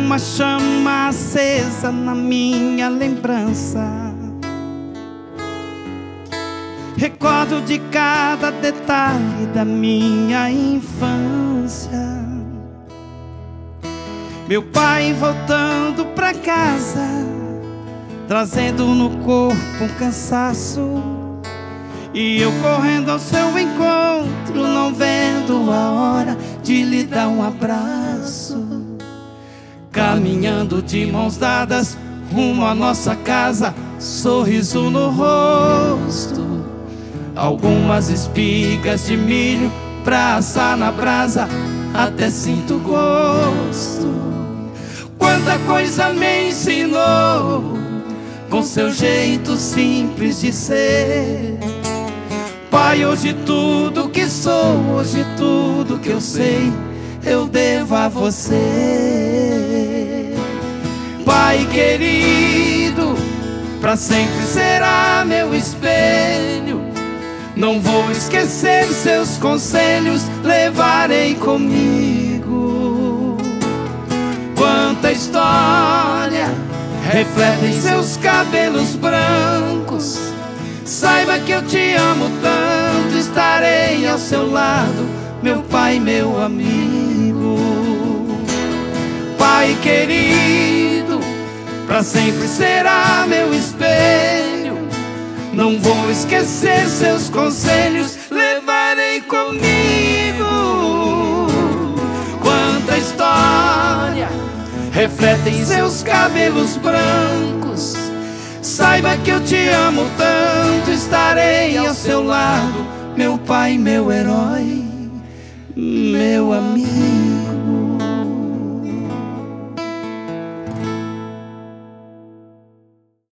uma chama acesa na minha lembrança. Recordo de cada detalhe da minha infância. Meu pai voltando pra casa, trazendo no corpo um cansaço, e eu correndo ao seu encontro, não vendo a hora de lhe dar um abraço. Caminhando de mãos dadas rumo à nossa casa, sorriso no rosto, algumas espigas de milho pra assar na brasa, até sinto gosto. Quanta coisa me ensinou com seu jeito simples de ser. Pai, hoje tudo que sou, hoje tudo que eu sei, eu devo a você. Pai querido, pra sempre será meu espelho. Não vou esquecer seus conselhos, levarei comigo. Quanta história reflete em seus cabelos brancos. Saiba que eu te amo tanto, estarei ao seu lado, meu pai, meu amigo. Pai querido, pra sempre será meu espelho. Não vou esquecer seus conselhos, levarei comigo. Quanta história reflete em seus cabelos brancos. Saiba que eu te amo tanto, estarei ao seu lado, meu pai, meu herói, meu amigo.